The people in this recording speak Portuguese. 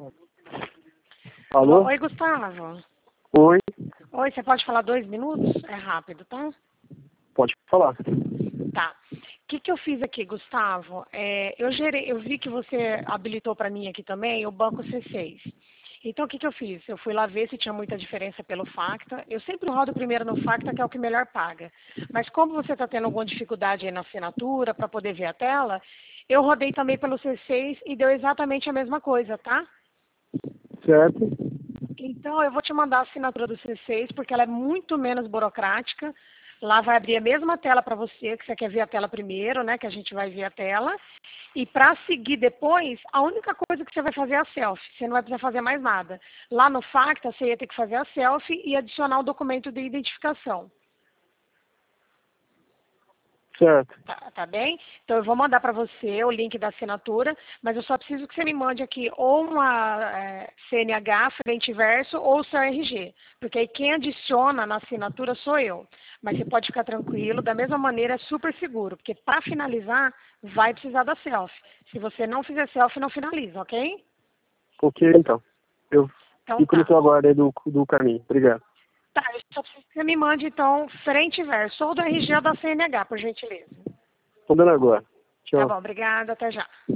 Alô? Oi, Gustavo. Oi, Oi, você pode falar 2 minutos? É rápido, tá? pode falar. Tá. O que eu fiz aqui, Gustavo? Eu vi que você habilitou para mim aqui também o banco C6. Então, o que eu fiz? Eu fui lá ver se tinha muita diferença pelo Facta. Eu sempre rodo primeiro no Facta, que é o que melhor paga. Mas como você está tendo alguma dificuldade aí na assinatura para poder ver a tela, eu rodei também pelo C6 e deu exatamente a mesma coisa, tá? Certo? Então, eu vou te mandar a assinatura do C6, porque ela é muito menos burocrática. Lá vai abrir a mesma tela para você, que você quer ver a tela primeiro, né? Que a gente vai ver a tela. E para seguir depois, a única coisa que você vai fazer é a selfie. Você não vai precisar fazer mais nada. Lá no Facta, você ia ter que fazer a selfie e adicionar o documento de identificação. Certo. Tá bem? Então eu vou mandar para você o link da assinatura, mas eu só preciso que você me mande aqui ou uma CNH, frente e verso, ou o seu RG. Porque aí quem adiciona na assinatura sou eu. Mas você pode ficar tranquilo, da mesma maneira é super seguro, porque para finalizar vai precisar da selfie. Se você não fizer selfie, não finaliza, ok? Ok, então. Eu Então fico no tá. seu aguardo aí do caminho. Obrigado. Tá, eu só preciso que você me mande então frente e verso, ou do RG ou da CNH, por gentileza. Tô dando agora. Tá Tchau. bom, obrigada, até já.